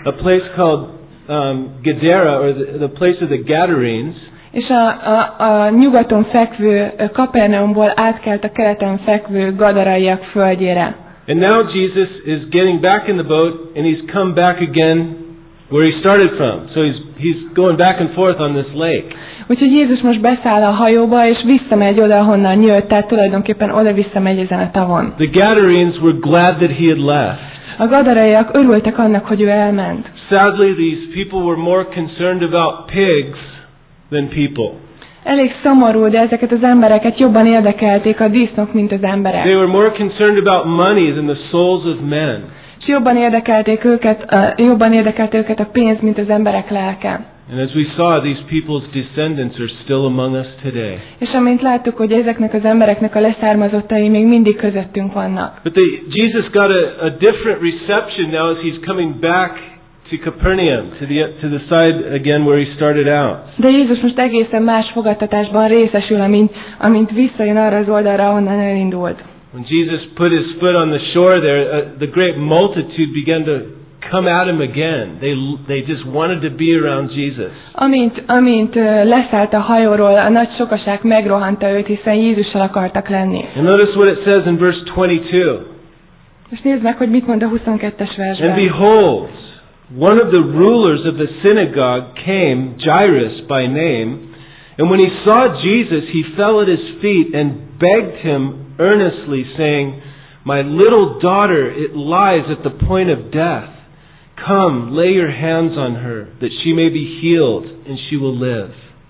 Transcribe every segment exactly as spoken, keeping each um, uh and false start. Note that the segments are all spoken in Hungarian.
a place called um, Gadara, or the, the place of the Gadarenes. És a, a, a nyugaton fekvő Kapernaumból átkelt a keleten fekvő gadaraiak földjére. And now Jesus is getting back in the boat, and he's come back again where he started from. So he's he's going back and forth on this lake. Úgyhogy Jézus most beszáll a hajóba, és visszamegy oda, honnan jött, tehát tulajdonképpen oda-vissza megy ezen a tavon. The Gadarenes were glad that he had left. A gadaraiak örültek annak, hogy ő elment. Sadly, these people were more concerned about pigs than people. Elég szomorú, de ezeket az embereket jobban érdekelték a disznók, mint az emberek. They were more concerned about money than the souls of men. És jobban érdekelték őket, uh, jobban érdekelt őket a pénz, mint az emberek lelke. And as we saw, these people's descendants are still among us today. És amint láttuk, hogy ezeknek az embereknek a leszármazottai még mindig közöttünk vannak. But they, Jesus got a, a different reception now as he's coming back to Capernaum, to the to the side again where he started out. De Jézus most egészen más fogadtatásban részesül, amint, amint visszajön arra az oldalra, ahonnan elindult. When Jesus put his foot on the shore there, uh, the great multitude began to come at him again. They they just wanted to be around Jesus. Amint amint uh, leszállt a hajóról, a nagy sokaság megrohanta őt, hiszen Jézussal akartak lenni. And notice what it says in verse twenty-two. És nézd meg, hogy mit mond a huszonkettes versben. And behold, one of the rulers of the synagogue came, Jairus by name, and when he saw Jesus, he fell at his feet and begged him earnestly, saying, "My little daughter, it lies at the point of death. Come, lay your hands on her, that she may be healed, and she will live."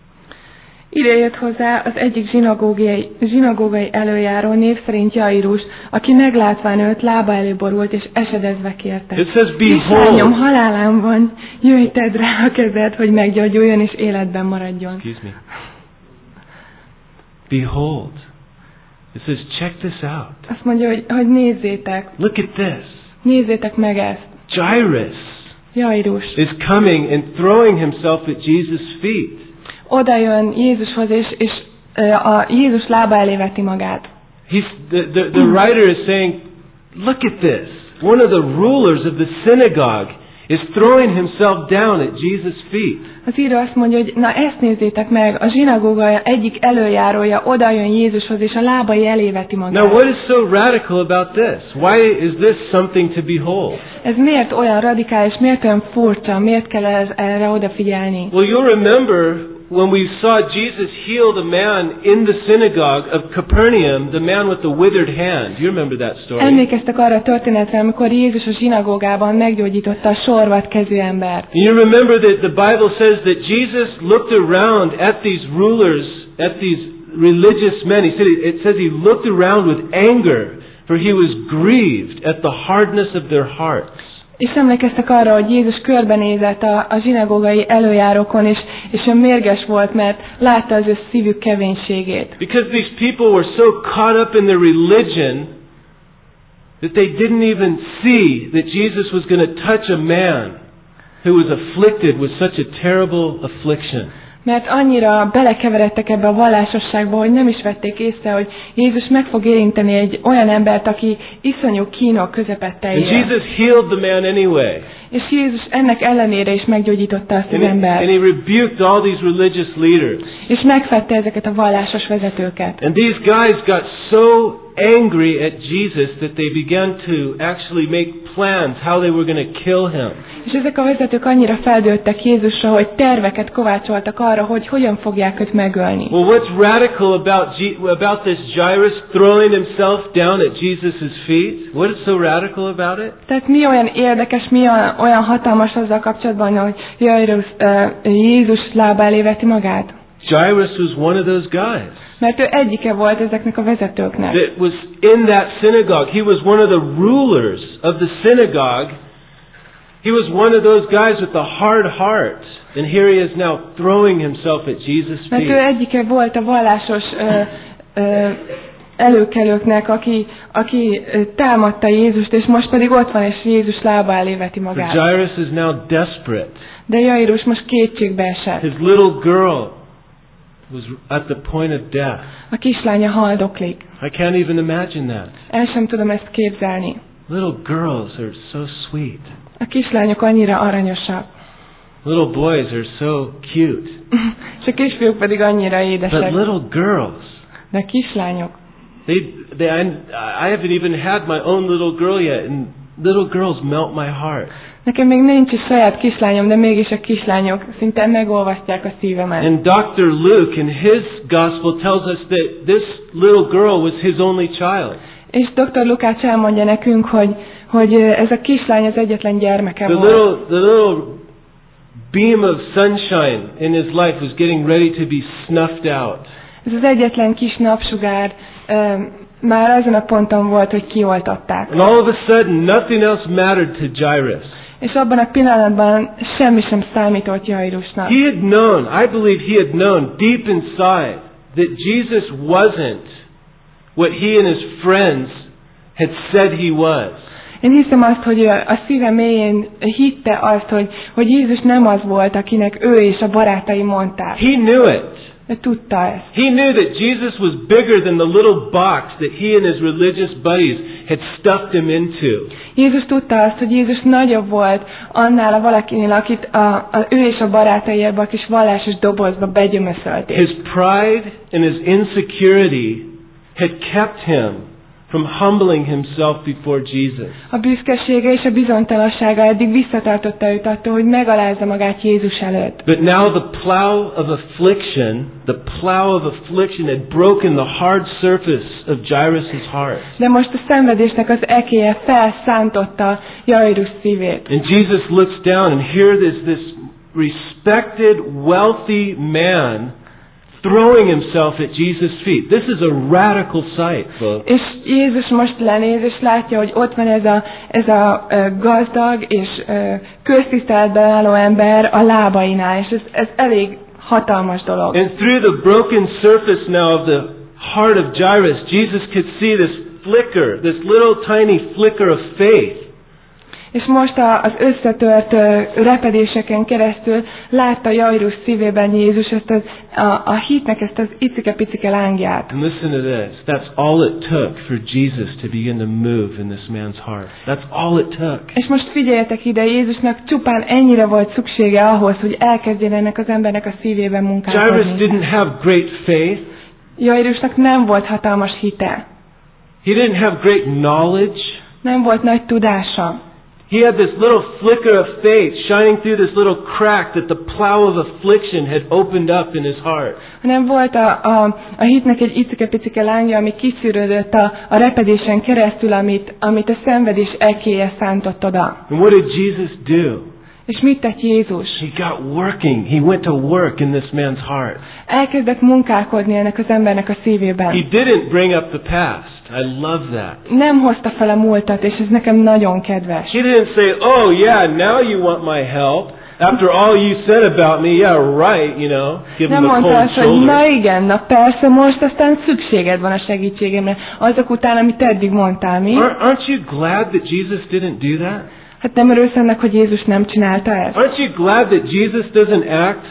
Ide jött hozzá az egyik zsinagógai, zsinagógai előjáró, név szerint Jairus, aki meglátván őt lába elé borult és esedezve kérte. It says, Kislányom behold. halálán van, jöjj tedd rá a kezed, hogy meggyógyuljon és életben maradjon. Excuse me. Behold. It says, check this out. Azt mondja, hogy, hogy nézzétek, Look at this. nézzétek meg ezt. Jairus Jairus is coming and throwing himself at Jesus' feet. oda jön Jézushoz, és, és a Jézus lába elé veti magát. He's, the, the, the writer is saying, look at this. One of the rulers of the synagogue is throwing himself down at Jesus' feet. Az író azt mondja, hogy na ezt nézzétek meg, a zsinagóga egyik előjárója oda jön Jézushoz, és a lábai elé veti magát. Now what is so radical about this? Why is this something to behold? Ez miért olyan radikális, miért olyan furcsa, miért kell ez, erre odafigyelni? Well, you'll remember when we saw Jesus heal the man in the synagogue of Capernaum, the man with the withered hand. You remember that story? Emlékeztek arra a történetre, amikor Jézus a zsinagógában meggyógyította a sorvadt kezű embert. You remember that the Bible says that Jesus looked around at these rulers, at these religious men. He said, it says he looked around with anger, for he was grieved at the hardness of their hearts. És emlékeztek arra, hogy Jézus körbenézett a, a zsinagógai előjárókon, és, és ő mérges volt, mert látta az ő szívük keménységét. Because these people were so caught up in their religion that they didn't even see that Jesus was going to touch a man who was afflicted with such a terrible affliction. Mert annyira belekeveredtek ebbe a vallásosságba, hogy nem is vették észre, hogy Jézus meg fog érinteni egy olyan embert, aki iszonyú kínok közepette And él. Jesus healed the man anyway. És Jézus ennek ellenére is meggyógyította azt az And he, and embert. he rebuked all these religious leaders. És megfette ezeket a vallásos vezetőket. And these guys got so angry at Jesus that they began to actually make plans how they were going to kill him. És ezek a vezetők annyira feldőltek Jézusra, hogy terveket kovácsoltak arra, hogy hogyan fogják őt megölni. Well, what's radical about G- about this Jairus throwing himself down at Jesus' feet? What is so radical about it? Tehát mi olyan érdekes, mi olyan, olyan hatalmas azzal kapcsolatban, hogy Jairus, uh, Jézus lába elé veti magát? Jairus was one of those guys. Mert ő egyike volt ezeknek a vezetőknek. That was in that synagogue. He was one of the rulers of the synagogue. He was one of those guys with a hard heart. And here he is now throwing himself at Jesus' Mert ő feet. egyike volt a vallásos ö, ö, előkelőknek, aki, aki ö, támadta Jézust, és most pedig ott van, és Jézus lába elé veti But magát. Jairus is now desperate. De Jairus most kétségbe esett. His little girl was at the point of death. A kislánya haldoklik. I can't even imagine that. El sem tudom ezt képzelni. Little girls are so sweet. A kislányok annyira aranyosak. Little boys are so cute. És a kisfiúk pedig annyira But édesek. little girls, De a kislányok. they, they, I, I haven't even had my own little girl yet, and little girls melt my heart. Nekem még nincs is saját kislányom, de mégis a kislányok szinte megolvasztják a szívemet. And doctor Luke in his gospel tells us that this little girl was his only child. És doktor Lukács elmondja nekünk, hogy, hogy ez a kislány az egyetlen gyermeke The volt. little, the little beam of sunshine in his life was getting ready to be snuffed out. Ez az egyetlen kis napsugár um, már azon a ponton volt, hogy kioltották. And all of a sudden, nothing else mattered to Jairus. És abban a pillanatban semmi sem számított Jairusnak. He had known, I believe he had known deep inside that Jesus wasn't what he and his friends had said he was. Én hiszem azt, hogy a szíve mélyén hitte azt, hogy, hogy Jézus nem az volt, akinek ő és a barátai mondták. He knew it. De tudta ezt. He knew that Jesus was bigger than the little box that he and his religious buddies had stuffed him into. Jézus tudta azt, hogy Jézus nagyobb volt annál a valakinél, akit a, a, ő és a barátai ebbe a kis vallásos dobozba begyömöszölték. His pride and his insecurity had kept him from humbling himself before Jesus. A büszkesége és a bizonytalansága eddig visszatartotta őt attól, hogy megalázza magát Jézus előtt. But now the plow of affliction, the plow of affliction had broken the hard surface of Jairus' heart. De most a szenvedésnek az ekéje felszántotta Jairus szívét. And Jesus looks down and here is this respected, wealthy man throwing himself at Jesus' feet. This is a radical sight, folks. És Jézus most lenéz, és látja, hogy ott van ez a, ez a uh, gazdag és uh, köztiszteletben álló ember a lábainál, és ez, ez elég hatalmas dolog. And through the broken surface now of the heart of Jairus, Jesus could see this flicker, this little tiny flicker of faith. És most a, az összetört uh, repedéseken keresztül látta Jairus szívében Jézus ezt az, a, a hitnek ezt az icike-picike lángját. And listen to this. That's all it took for Jesus to begin to move in this man's heart. That's all it took. És most figyeljetek ide, Jézusnak csupán ennyire volt szüksége ahhoz, hogy elkezdjen ennek az embernek a szívében Jairus munkálkodni. didn't have great faith. Jairusnak nem volt hatalmas hite. He didn't have great knowledge. Nem volt nagy tudása. He had this little flicker of faith shining through this little crack that the plow of affliction had opened up in his heart. Hanem volt a, a, a hitnek egy icike-picike lángja, ami kiszűrődött a, a repedésen keresztül, amit, amit a szenvedés ekéje szántott oda. And what did Jesus do? És mit tett Jézus? He got working. He went to work in this man's heart. Elkezdett munkálkodni ennek az embernek a szívében. He didn't bring up the past. I love that. Nem hozta fel a múltat, és ez nekem nagyon kedves. He didn't say, oh yeah, now you want my help. After all you said about me, yeah, right, you know. Give him Nem a mondta cold azt, hogy shoulder. na igen, na persze, most aztán szükséged van a segítségemre. Azok után, amit eddig mondtál, mi? Aren't aren't you glad that Jesus didn't do that? Hát nem örülsz ennek, hogy Jézus nem csinálta ezt? Aren't you glad that Jesus doesn't act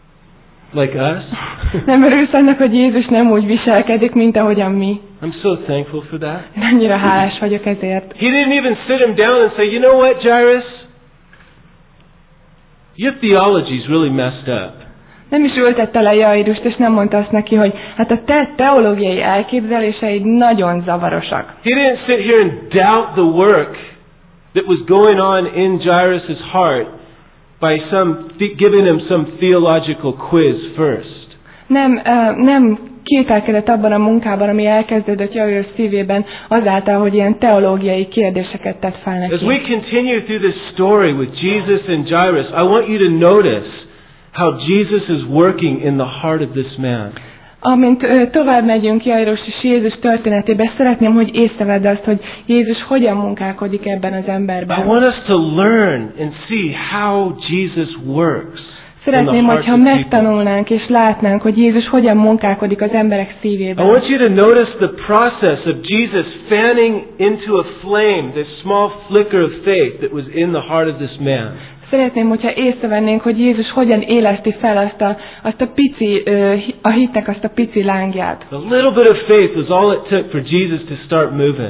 like us? Nem örülsz annak, hogy Jézus nem úgy viselkedik, mint ahogyan mi? I'm so thankful for that. Én annyira hálás vagyok ezért. He didn't even sit him down and say, you know what, Jairus? Your theology's really messed up. Nem is ültette le Jairust, és nem mondta azt neki, hogy hát a te teológiai elképzeléseid nagyon zavarosak. He didn't sit here and doubt the work that was going on in Jairus' heart by some giving him some theological quiz first. Nem, uh, nem kételkedett abban a munkában, ami elkezdődött Jairus szívében, azáltal, hogy ilyen teológiai kérdéseket tett fel neki. As we continue through this story with Jesus and Jairus, I want you to notice how Jesus is working in the heart of this man. Amint uh, tovább megyünk Jairus és Jézus történetébe, szeretném, hogy észrevedd azt, hogy Jézus hogyan munkálkodik ebben az emberben. I want us to learn and see how Jesus works. Szeretném, hogyha megtanulnánk és látnánk, hogy Jézus hogyan munkálkodik az emberek szívében. I want you to notice the process of Jesus fanning into a flame this small flicker of faith that was in the heart of this man. Szeretném, hogyha észrevennénk, hogy Jézus hogyan éleszti fel azt a, azt a pici, a hitnek azt a pici lángját. A little bit of faith was all it took for Jesus to start moving.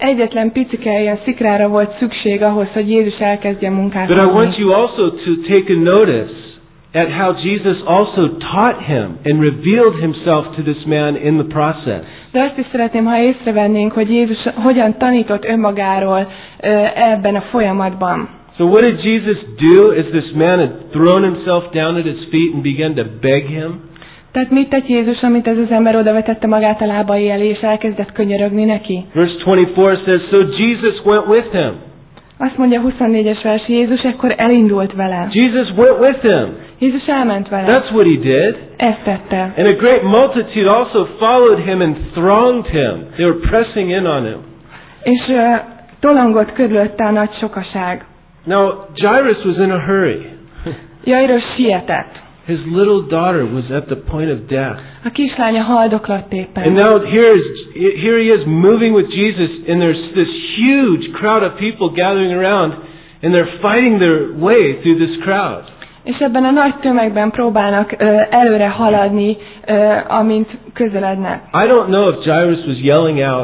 Egyetlen picike ilyen szikrára volt szükség ahhoz, hogy Jézus elkezdje munkát. But I want you also to take a notice at how Jesus also taught him and revealed himself to this man in the process. De azt is szeretném, ha észrevennénk, hogy Jézus hogyan tanított önmagáról ebben a folyamatban. So what did Jesus do as this man had thrown himself down at his feet and began to beg him? Tehát mit tett Jézus, amit ez az ember odavetette magát a lábai elé, és elkezdett könyörögni neki? Verse twenty-four says, so Jesus went with him. Azt mondja a huszonnégyes vers, Jézus ekkor elindult vele. Jesus went with him. Jézus elment vele. That's what he did. Ezt tette. And a great multitude also followed him and thronged him. They were pressing in on him. És uh, tolongott körülötte a nagy sokaság. Now, Jairus was in a hurry. Jairus sietett. His little daughter was at the point of death. A kislánya haldoklott éppen. And now here, is, here he is moving with Jesus, and there's this huge crowd of people gathering around, and they're fighting their way through this crowd. És ebben a nagy tömegben próbálnak uh, előre haladni, uh, amint közelednek. I don't know if Jairus was yelling out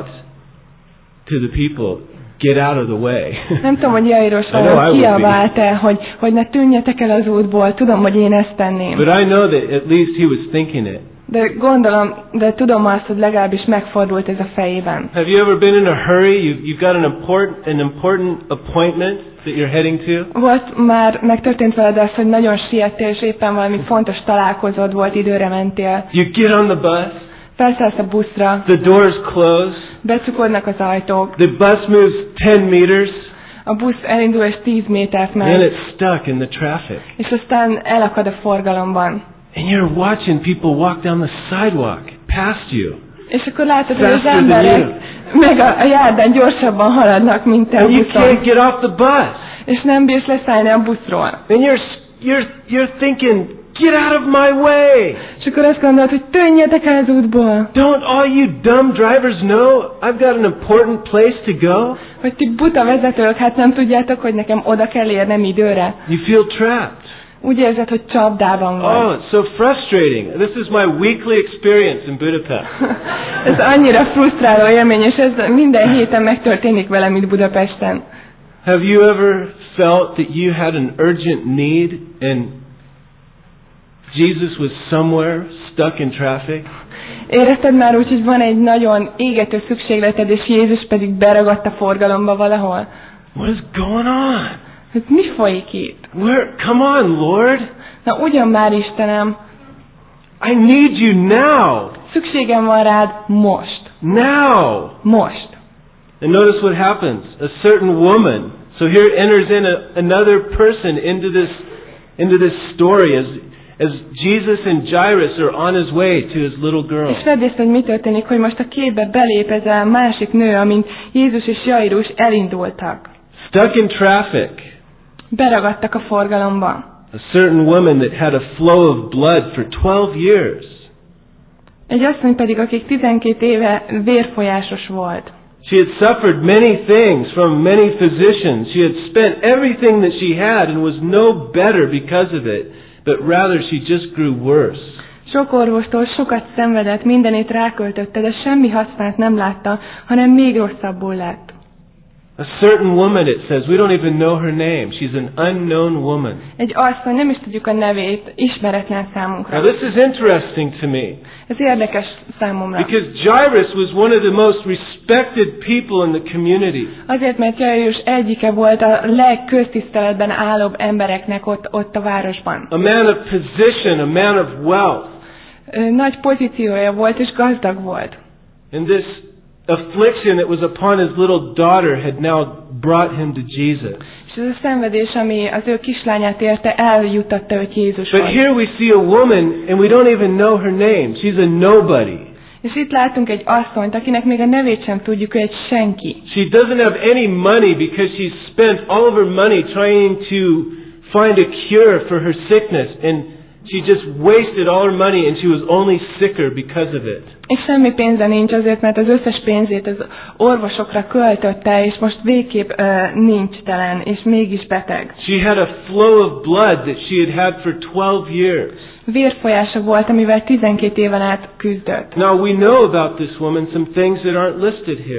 to the people, get out of the way. Nem tudom, hogy Jairus valahogy kiabált-e, hogy, hogy ne tűnjetek el az útból. Tudom, hogy én ezt tenném. But I know that at least he was thinking it. De gondolom, de tudom azt, hogy legalábbis megfordult ez a fejében. Have you ever been in a hurry? You've, you've got an important, an important appointment that you're heading to? Volt már, megtörtént veled az, hogy nagyon siettél, és éppen valami fontos találkozód volt, időre mentél. You get on the bus. Felszállsz a buszra. The doors close. Becsukódnak az ajtók. The bus moves ten meters. A busz elindul és tíz métert megy. And it's stuck in the traffic. És aztán elakad a forgalomban. And you're watching people walk down the sidewalk past you. És akkor látod, hogy az emberek meg a, a járdán gyorsabban haladnak, mint te a buszon. And you can't get off the bus. És nem bírsz leszállni a buszról. And you're you're you're thinking, get out of my way. És akkor azt gondolod, hogy tűnjetek el az útból. Don't all you dumb drivers know I've got an important place to go? Hogy ti buta vezetők, hát nem tudjátok, hogy nekem oda kell érnem időre. You feel trapped. Úgy érzed, hogy csapdában vagy. Oh, it's so frustrating. This is my weekly experience in Budapest. Ez annyira frusztráló élmény, és ez minden héten megtörténik velem itt Budapesten. Have you ever felt that you had an urgent need and Jesus was somewhere stuck in traffic? Érezted már úgy, hogy van egy nagyon égető szükségleted, és Jézus pedig beragadt a forgalomba valahol? What is going on? Hát mi folyik itt? Where? Come on, Lord. Na ugyan már, Istenem. I need you now. Szükségem van rád most. Now. Most. And notice what happens. A certain woman. So here enters in a, another person into this into this story as as Jesus and Jairus are on his way to his little girl. És vedd észre, hogy mi történik, hogy most a képbe belép ez a másik nő, amint Jézus és Jairus elindultak. Stuck in traffic. Beragadtak a forgalomba. A certain woman that had a flow of blood for twelve years. Egy asszony pedig, akik tizenkét éve vérfolyásos volt. She had suffered many things from many physicians. She had spent everything that she had and was no better because of it, but rather she just grew worse. Sok orvostól sokat szenvedett, mindenét ráköltötte, de semmi hasznát nem látta, hanem még rosszabbul lett. A certain woman, it says, we don't even know her name. She's an unknown woman. Egy asszony, nem is tudjuk a nevét, ismeretlen számunkra. Now this is interesting to me. Ez érdekes számomra. Because Jairus was one of the most respected people in the community. Azért, mert Jairus egyike volt a legköztiszteletben állóbb embereknek ott, ott a városban. A man of position, a man of wealth. Nagy pozíciója volt és gazdag volt. And this affliction that was upon his little daughter had now brought him to Jesus. És ez a szenvedés, ami az ő kislányát érte, eljutatta őt Jézushoz. But here we see a woman and we don't even know her name. She's a nobody. És itt látunk egy asszonyt, akinek még a nevét sem tudjuk, ő egy senki. She doesn't have any money because she's spent all of her money trying to find a cure for her sickness, and she just wasted all her money and she was only sicker because of it. És semmi pénze nincs azért, mert az összes pénzét az orvosokra költötte, és most végképp uh, nincs telen, és mégis beteg. She had a flow of blood that she had had for twelve years. Vérfolyása volt, amivel tizenkét éven át küzdött. Now we know about this woman some things that aren't listed here.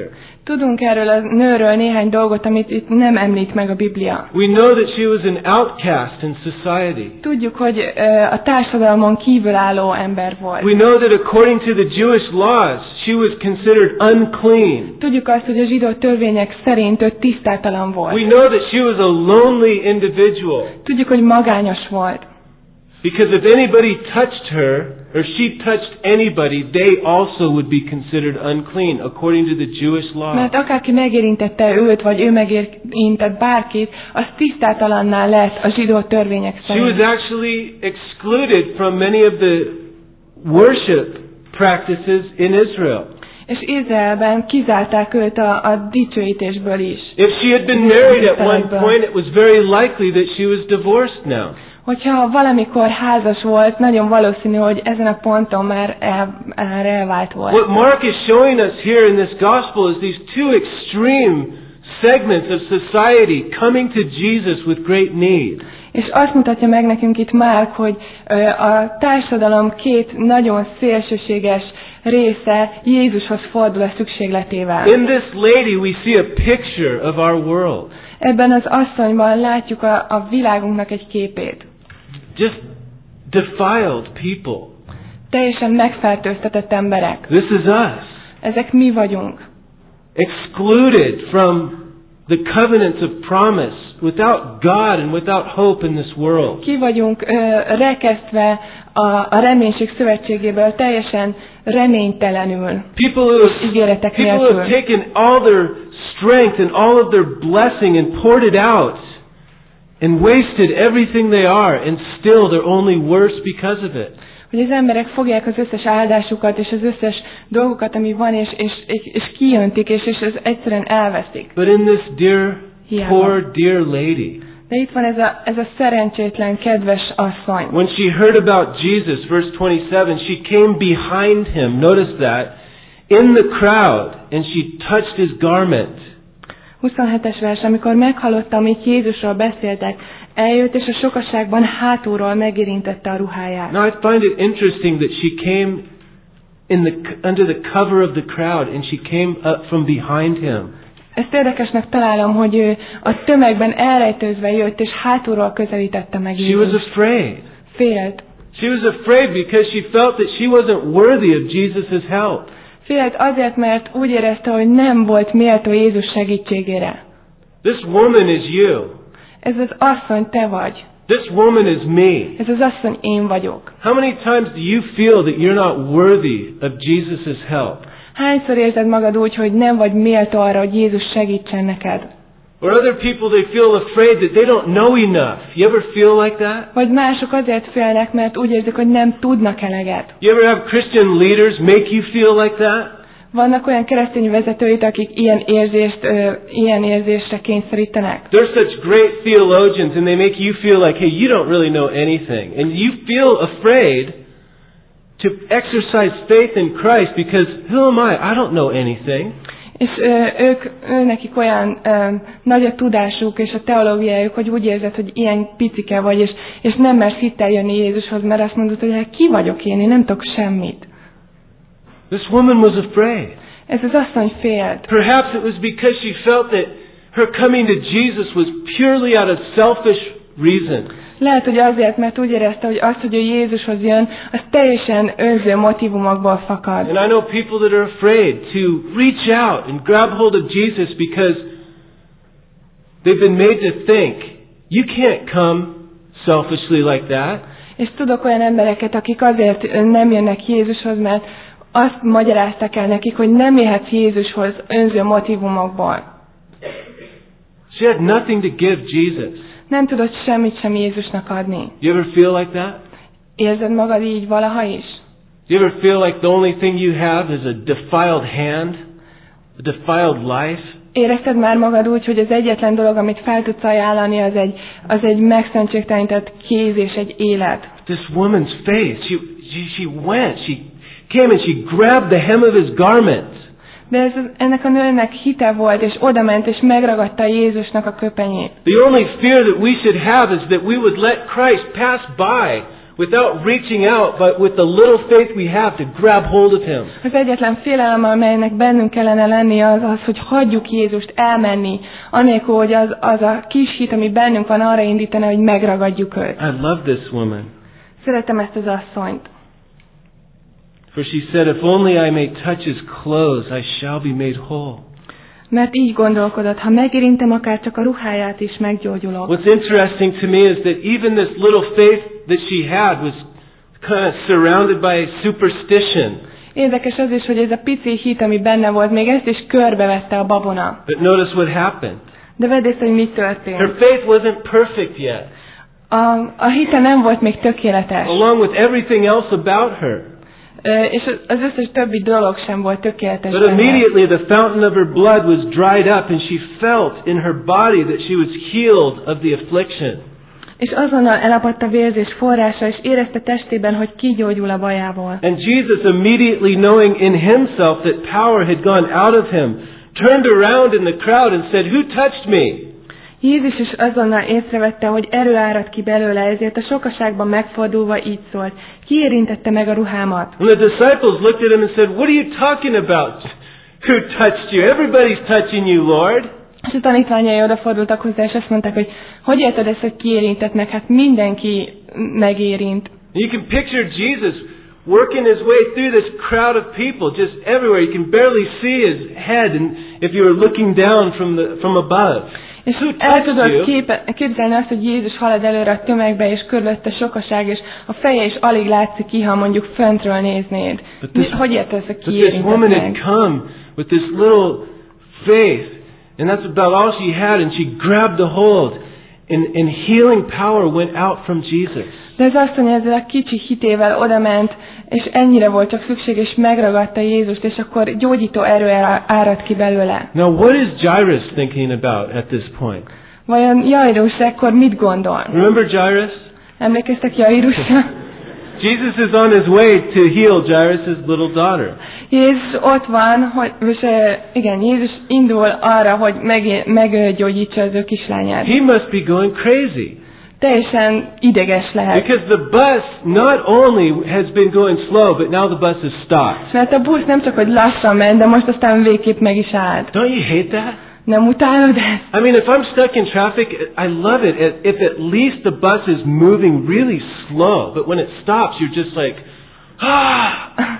Tudunk erről a nőről néhány dolgot, amit itt nem említ meg a Biblia. We know that she was an outcast in society. Tudjuk, hogy uh, a társadalmon kívülálló ember volt. We know that according to the Jewish laws, she was considered unclean. Tudjuk azt, hogy a zsidó törvények szerint ő tisztátalan volt. We know that she was a lonely individual. Tudjuk, hogy magányos volt. Because if anybody touched her, or she touched anybody, they also would be considered unclean, according to the Jewish law. Mert akárki megérintette őt, vagy ő megérintett bárkit, az tisztátalanná lett a zsidó törvények She was szerint. actually excluded from many of the worship practices in Israel. És Izraelben kizárták őt a, a dicsőítésből is. If she had been married at one point, it was very likely that she was divorced now. Hogyha valamikor házas volt, nagyon valószínű, hogy ezen a ponton már, el, már elvált volt. What Mark is showing us here in this gospel is these two extreme segments of society coming to Jesus with great need. És azt mutatja meg nekünk itt Márk, hogy ö, a társadalom két nagyon szélsőséges része Jézushoz fordul a szükségletével. In this lady we see a picture of our world. Ebben az asszonyban látjuk a, a világunknak egy képét. Just defiled people. Teljesen megfertőztetett emberek. This is us. Ezek mi vagyunk. Excluded from the covenants of promise, without God and without hope in this world. Ki vagyunk ö, rekesztve a, a reménység szövetségéből, teljesen reménytelenül. People who have, ígéretek people who have nélkül. taken all their strength and all of their blessing and poured it out and wasted everything they are, and still they're only worse because of it. Hogy az emberek fogják az összes áldásukat és az összes dolgokat, ami van, és, és, és, és kijöntik, és, és ez egyszerűen elveszik. But in this dear, Hiába. poor, dear lady, De itt van ez a, ez a szerencsétlen, kedves asszony. when she heard about Jesus, verse twenty-seven, she came behind him, notice that, in the crowd, and she touched his garment. huszonhetes vers, amikor meghallotta, amit Jézusról beszéltek, eljött, és a sokaságban hátulról megérintette a ruháját. Now I find it interesting that she came in the under the cover of the crowd, and she came up from behind him. Ezt érdekesnek találom, hogy ő a tömegben elrejtőzve jött, és hátulról közelítette meg She was Jézust. afraid. Félt. She was afraid because she felt that she wasn't worthy of Jesus' help. Félt azért, mert úgy érezte, hogy nem volt méltó Jézus segítségére. This woman is you. Ez az asszony te vagy. This woman is me. Ez az asszony én vagyok. How many times do you feel that you're not worthy of Jesus' help? Hányszor érzed magad úgy, hogy nem vagy méltó arra, hogy Jézus segítsen neked? Or other people, they feel afraid that they don't know enough. You ever feel like that? Vagy mások azért félnek, mert úgy érzik, hogy nem tudnak eleget. You ever have Christian leaders make you feel like that? Vannak olyan keresztény vezetőit, akik ilyen érzést, ö, ilyen érzésre kényszerítenek. They're such great theologians and they make you feel like, hey, you don't really know anything. And you feel afraid to exercise faith in Christ because who am I? I don't know anything. És ö, ők, ő nekik olyan ö, nagy a tudásuk és a teológiájuk, hogy úgy érzed, hogy ilyen picike vagy, és, és nem mersz hittel jönni Jézushoz, mert azt mondod, hogy hát ki vagyok én, én nem tudok semmit. This woman was afraid. Ez az asszony félt. Perhaps it was because she felt that her coming to Jesus was purely out of selfish reason. Lehet, hogy azért, mert úgy érezte, hogy az, hogy ő Jézushoz jön, az teljesen önző motivumokból fakad. And I know people that are afraid to reach out and grab hold of Jesus because they've been made to think, you can't come selfishly like that. És tudok olyan embereket, akik azért nem jönnek Jézushoz, mert azt magyarázták el nekik, hogy nem jöhetsz Jézushoz önző motivumokból. She had nothing to give Jesus. Nem tudod semmit sem Jézusnak adni. You ever feel like that? Érzed magad így valaha is? You ever feel like the only thing you have is a defiled hand, a defiled life? Érezted már magad úgy, hogy az egyetlen dolog, amit fel tudsz ajánlani, az egy, az egy megszentségtelenített kéz és egy élet. This woman's faith, she, she, she went, she came and she grabbed the hem of his garment. De ez, ennek a nőnek hite volt, és odament, és megragadta Jézusnak a köpenyét. The only fear that we should have is that we would let Christ pass by without reaching out, but with the little faith we have to grab hold of Him. Az egyetlen félelem, amelynek bennünk kellene lenni, az az, hogy hagyjuk Jézust elmenni, anélkül, hogy az, az a kis hit, ami bennünk van, arra indítana, hogy megragadjuk őt. I love this woman. Szeretem ezt az asszonyt. For she said, if only I may touch His clothes, I shall be made whole. Mert így gondolkodott, ha megérintem akár csak a ruháját is, meggyógyulok. What's interesting to me is that even this little faith that she had was kind of surrounded by superstition. Érdekes az is, hogy ez a pici hit, ami benne volt, még ezt is körbevette a babona. But notice what happened. De vedd észre, hogy mi történt. Her faith wasn't perfect yet. A, a hite nem volt még tökéletes. Along with everything else about her. Uh, és az összes többi dolog sem volt tökéletes. But immediately the fountain of her blood was dried up and she felt in her body that she was healed of the affliction. És azonnal elapadt a vérzés forrása, és érezte testében, hogy kigyógyul a bajából. And Jesus, immediately knowing in himself that power had gone out of him, turned around in the crowd and said, "Who touched me?" Jézus is azonnal észrevette, hogy erő árad ki belőle, ezért a sokaságban megfordulva így szólt: ki érintette meg a ruhámat? And the disciples looked at him and said, "What are you talking about? Who touched you? Everybody's touching you, Lord." És a tanítványai odafordultak hozzá, és azt mondták, hogy hogy érted ezt, hogy ki érintett meg? Hát mindenki megérint. You can picture Jesus working his way through this crowd of people, just everywhere. You can barely see his head, and if you were looking down from the from above. És el tudod képe, képzelni azt, hogy Jézus halad előre a tömegbe, és körülötte sokaság, és a feje is alig látszik ki, ha mondjuk föntről néznéd. This, hogy érted ezt, hogy this woman had come with this little faith, and that's about all she had, and she grabbed a hold, and, and healing power went out from Jesus. De ez azt mondja, ezzel a kicsi hitével odament, és ennyire volt csak szükség, és megragadta Jézust, és akkor gyógyító erő árad ki belőle. Now what is Jairus thinking about at this point? Vajon Jairus ekkor mit gondol? Remember Jairus? Emlékeztek Jairusra? Jesus is on his way to heal Jairus' little daughter. Jézus ott van, hogy, és igen, Jézus indul arra, hogy meg, meggyógyítsa az ő kislányát. He must be going crazy. Teljesen ideges lehet. Because the bus not only has been going slow, but now the bus has stopped. Mert a busz nem csak hogy lassan ment, de most aztán végképp meg is állt. Don't you hate that? Nem utálod ezt? I mean, if I'm stuck in traffic, I love it if at least the bus is moving really slow. But when it stops, you're just like, ah!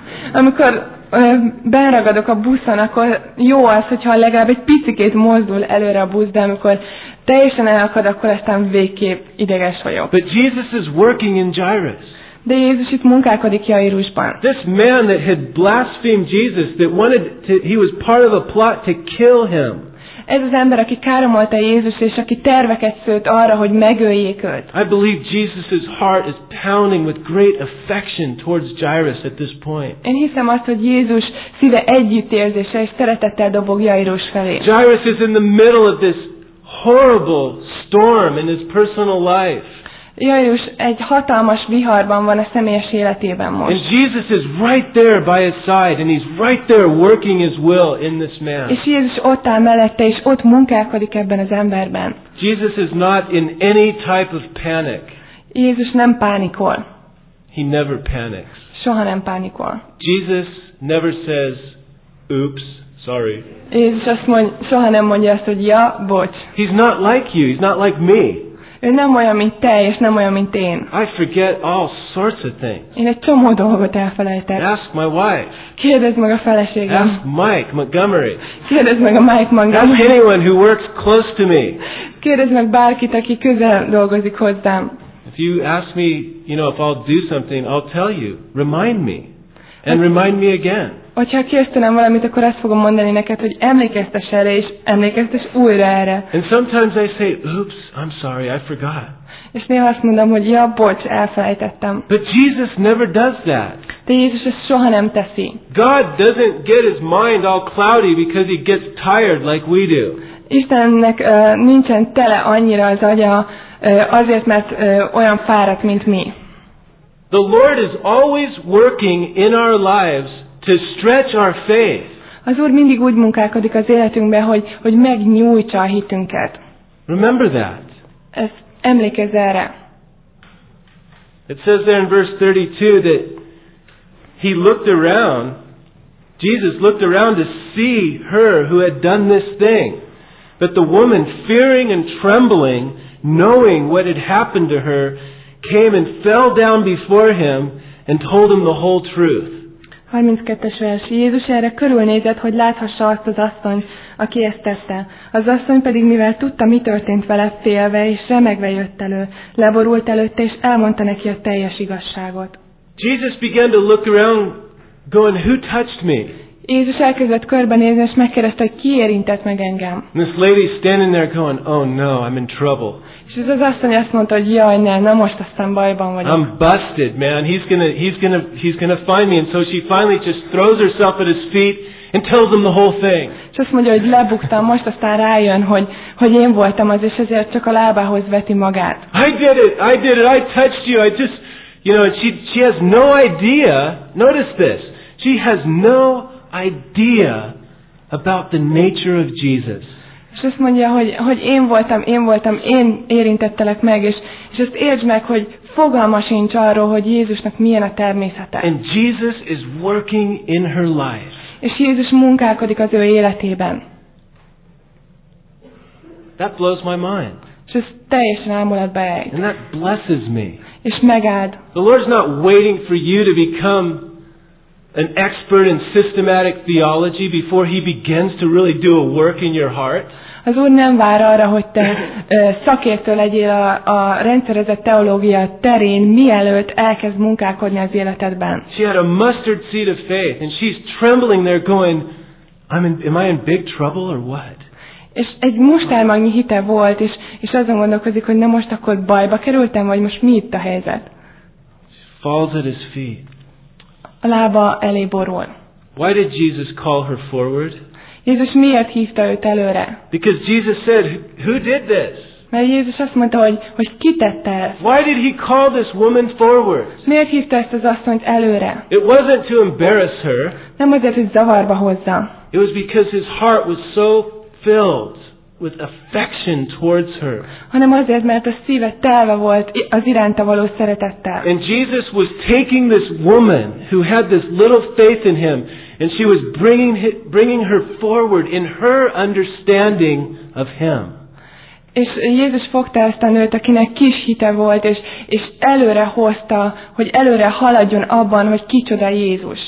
Amikor benragadok a buszon, akkor jó az, hogyha legalább egy picikét mozdul előre a busz, de amikor teljesen elakad, akkor aztán végképp ideges vagyok. But Jesus is working in Jairus. De Jézus itt munkálkodik Jairusban. This man that had blasphemed Jesus, that wanted to, he was part of a plot to kill him. Ez az ember, aki káromolta Jézus, és aki terveket szőtt arra, hogy megöljék őt. I believe Jesus' heart is pounding with great affection towards Jairus at this point. Én hiszem azt, hogy Jézus szíve együttérzése és szeretettel dobog Jairus felé. Jairus is in the middle of this horrible storm in his personal life. Jairus egy hatalmas viharban van a személyes életében most. And Jesus is right there by his side, and he's right there working his will in this man. És Jézus ott áll mellette, és ott munkálkodik ebben az emberben. Jesus is not in any type of panic. Jézus nem pánikol. He never panics. Soha nem pánikol. Jesus never says, oops, sorry. Jézus azt mondja, soha nem mondja azt, hogy ja, bocs. He's not like you. He's not like me. Ő nem olyan, mint te, és nem olyan, mint én. I forget all sorts of things. Én egy csomó dolgot elfelejtek. Ask my wife. Kérdezd meg a feleségem. Ask Mike Montgomery. Kérdezd meg a Mike Montgomery. Ask anyone who works close to me. Kérdezd meg bárkit, aki közel dolgozik hozzám. If you ask me, you know, if I'll do something, I'll tell you. Remind me. And remind me again. Hogyha kérsz tőlem valamit, akkor azt fogom mondani neked, hogy emlékeztess erre, és emlékeztess újra erre. And sometimes I say, oops, I'm sorry, I forgot. És néha azt mondom, hogy ja, bocs, elfelejtettem. But Jesus never does that. De Jézus ezt soha nem teszi. God doesn't get his mind all cloudy because he gets tired like we do. Istennek uh, nincsen tele annyira az agya, uh, azért, mert uh, olyan fáradt, mint mi. The Lord is always working in our lives to stretch our faith. Az Úr mindig úgy munkálkodik az életünkben, hogy, hogy megnyújtsa a hitünket. Remember that. Ezt emlékezz erre. It says there in verse thirty-two that he looked around, Jesus looked around to see her who had done this thing. But the woman, fearing and trembling, knowing what had happened to her, came and fell down before him and told him the whole truth. harminckettes vers. Jézus erre körülnézett, hogy láthassa azt az asszonyt, aki ezt tette. Az asszony pedig, mivel tudta, mi történt vele, félve és remegve jött elő, leborult előtte, és elmondta neki a teljes igazságot. Jesus began to look around, going, "Who touched me?" Jézus elkezdett körbenézni, és megkérdezte, hogy ki érintett meg engem. And this lady standing there going, "Oh no, I'm in trouble. És ez az asszony azt mondta, hogy jaj, ne, na most aztán bajban vagyok. I'm busted, man. He's gonna, he's gonna, he's gonna find me." And so she finally just throws herself at his feet and tells him the whole thing. És azt mondja, hogy lebuktam, most aztán rájön, hogy, hogy én voltam az, és ezért csak a lábához veti magát. I did it, I did it, I touched you, I just, you know, she, she has no idea, notice this, she has no idea about the nature of Jesus. És azt mondja, hogy, hogy én voltam, én voltam, én érintettelek meg, és, és azt értsd meg, hogy fogalma sincs arról, hogy Jézusnak milyen a természete. And Jesus is working in her life. És Jézus munkálkodik az ő életében. That blows my mind. És ez teljesen ámulatba ejt. And that blesses me. És megáld. The Lord's not waiting for you to become an expert in systematic theology before He begins to really do a work in your heart. Az Úr nem vár arra, hogy te ö, szakértő legyél a, a rendszerezett teológia terén, mielőtt elkezd munkálkodni az életedben. She had a mustard seed of faith, and she's trembling there going, I'm in, am I in big trouble or what? És egy mustármagnyi hite volt, és, és azon gondolkozik, hogy na most akkor bajba kerültem, vagy most mi itt a helyzet? She falls at His feet. A lába elé borul. Why did Jesus call her forward? Jézus miért hívta őt előre? Because Jesus said, who did this? Mert Jézus azt mondta, hogy, hogy ki tette ezt. Why did He call this woman forward? Miért hívta ezt az asszonyt előre? It wasn't to embarrass her. Nem azért, hogy zavarba hozza. It was because His heart was so filled with affection towards her. Hanem azért, mert a szíve telve volt az iránta való szeretettel. And Jesus was taking this woman who had this little faith in Him, and she was bringing, bringing her forward in her understanding of Him. És Jézus fogta ezt a nőt, akinek kis hite volt, és, és előre hozta, hogy előre haladjon abban, hogy kicsoda Jézus.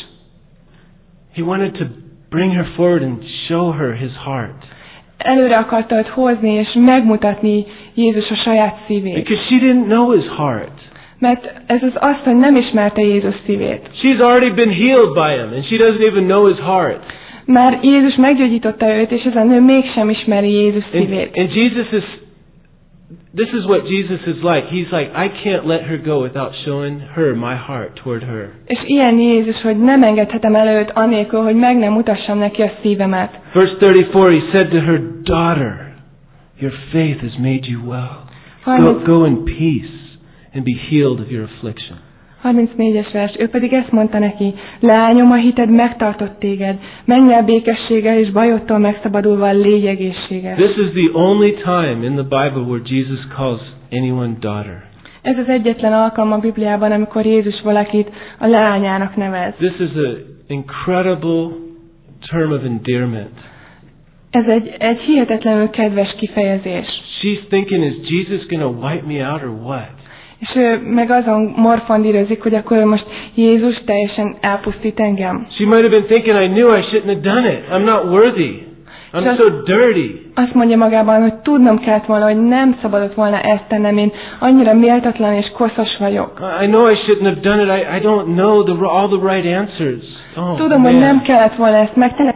He wanted to bring her forward and show her His heart. Előre akarta őt hozni, és megmutatni Jézus a saját szívét. Because she didn't know His heart. Mert ez az asszony nem ismerte Jézus szívét. She's already been healed by Him, and she doesn't even know His heart. Már Jézus meggyógyította őt, és ez a nő mégsem ismeri Jézus And, szívét. and Jesus is, this is what Jesus is like. He's like, I can't let her go without showing her my heart toward her. És ilyen Jézus, hogy nem engedhetem el őt anélkül, hogy meg nem mutassam neki a szívemet. Verse thirty-four, He said to her, daughter, your faith has made you well. Go, go in peace and be healed of your affliction. harmincnégyes vers, ő pedig ezt mondta neki, leányom, a hited megtartott téged, menj el békességgel és bajodtól megszabadulva légy egészséges. This is the only time in the Bible where Jesus calls anyone daughter. Ez az egyetlen alkalom a Bibliában, amikor Jézus valakit a leányának nevez. This is an incredible term of endearment. Ez egy, egy hihetetlenül kedves kifejezés. She's thinking, is Jesus going to wipe me out or what? És ő meg azon morfondírozik, hogy akkor most Jézus teljesen elpusztít engem. She might have been thinking, I knew I shouldn't have done it. I'm not worthy. I'm so dirty. Azt mondja magában, hogy tudnom kellett volna, hogy nem szabadott volna ezt tennem, én annyira méltatlan és koszos vagyok. I know I shouldn't have done it. I, I don't know the, all the right answers. Oh, Tudom, man. hogy nem kellett volna ezt megtenni.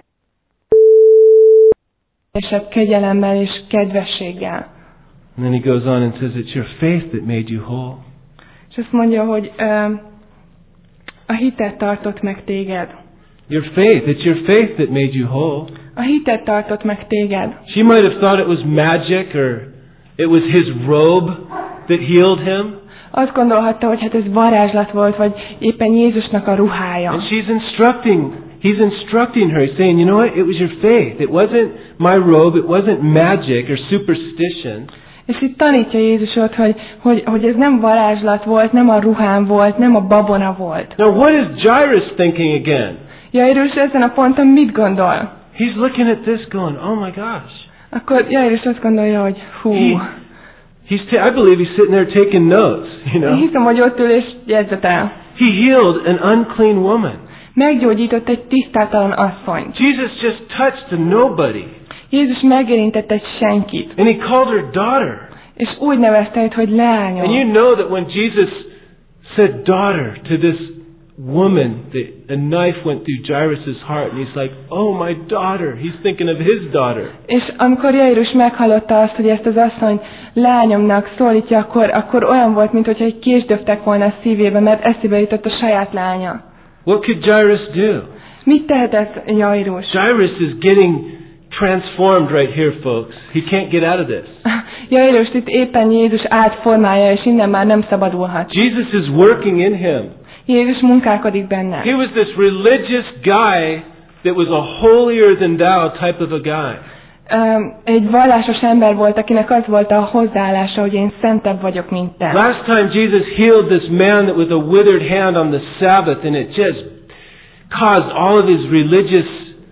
És kegyelemmel és kedvességgel. And then He goes on and says, it's your faith that made you whole. És azt mondja, hogy ö, a hitet tartott meg téged. Your faith, it's your faith that made you whole. A hitet tartott meg téged. She might have thought it was magic or it was His robe that healed him. Azt gondolhatta, hogy hát ez varázslat volt, vagy éppen Jézusnak a ruhája. And she's instructing, He's instructing her. He's saying, you know what, it was your faith. It wasn't my robe, it wasn't magic or superstition. És itt tanítja Jézus ott, hogy, hogy, hogy ez nem varázslat volt, nem a ruhám volt, nem a babona volt. Now what is Jairus thinking again? Jairus ezen a ponton mit gondol? He's looking at this going, oh my gosh. Akkor Jairus azt gondolja, hogy hú. He, he's ta- I believe he's sitting there taking notes, you know. Hiszem, hogy ott ül és jegyzetel. He healed an unclean woman. Meggyógyított egy tisztátalan asszonyt. Jesus just touched a nobody. Jézus megérintett egy senkit. And he called her daughter. És úgy nevezte őt, hogy leányom. And you know that when Jesus said daughter to this woman, the, a knife went through Jairus' heart and he's like, oh my daughter. He's thinking of his daughter. És amikor Jairus meghallotta azt, hogy ezt az asszonyt lányomnak szólítja, akkor, akkor olyan volt, mintha egy kést döftek volna a szívébe, mert eszébe jutott a saját lánya. What could Jairus do? Mit tehetett Jairus? Jairus is getting transformed right here, folks. He can't get out of this. Jairus itt éppen Jézus átformálja, és innen már nem szabadulhat. Jesus is working in him. Jézus munkálkodik benne. He was this religious guy that was a holier than thou type of a guy. Um, egy vallásos ember volt, akinek az volt a hozzáállása, hogy én szentebb vagyok, mint te. Last time Jesus healed this man that with a withered hand on the Sabbath, and it just caused all of his religious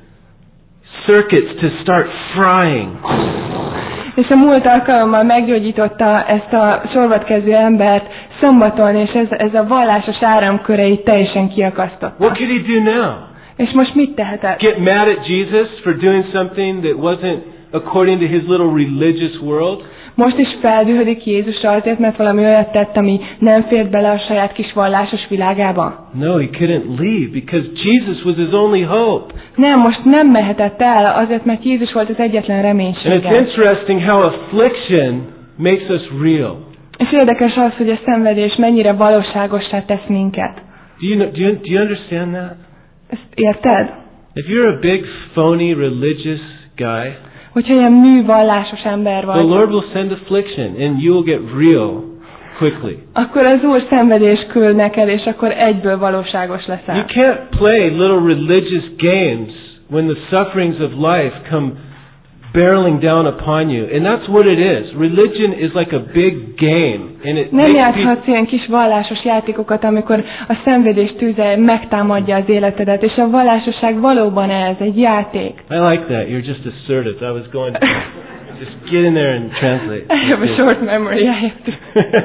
circuits to start frying. És a múlt alkalommal meggyógyította ezt a sorvatkező embert szombaton, és ez, ez a vallásos áramköreit teljesen kiakasztotta. What could he do now? És most mit tehetett? Get mad at Jesus for doing something that wasn't according to his little religious world? Most is feldühödik Jézusra azért, mert valami olyat tett, ami nem fért bele a saját kis vallásos világába? No, he couldn't leave because Jesus was his only hope. Nem, most nem mehetett el azért, mert Jézus volt az egyetlen And it's reménysége. interesting how affliction makes us real. És érdekes az, hogy a szenvedés mennyire valóságossá tesz minket. Do you, know, do you, do you understand that? Ezt érted? If you're a big phony religious guy, Hogyha ilyen mű vallásos ember the vagy, Lord will send affliction and you will get real quickly. akkor az Úr szenvedés küld neked, és akkor egyből valóságos You leszel. can't play little religious games when the sufferings of life come barreling down upon you. And that's what it is. Religion is like a big game. And it Nem makes játszhatsz ilyen kis vallásos játékokat, amikor a szenvedés tűze megtámadja az életedet, és a vallásosság valóban ez, egy játék. I like that. You're just assertive. I was going to just get in there and translate. I have a short memory, I have to.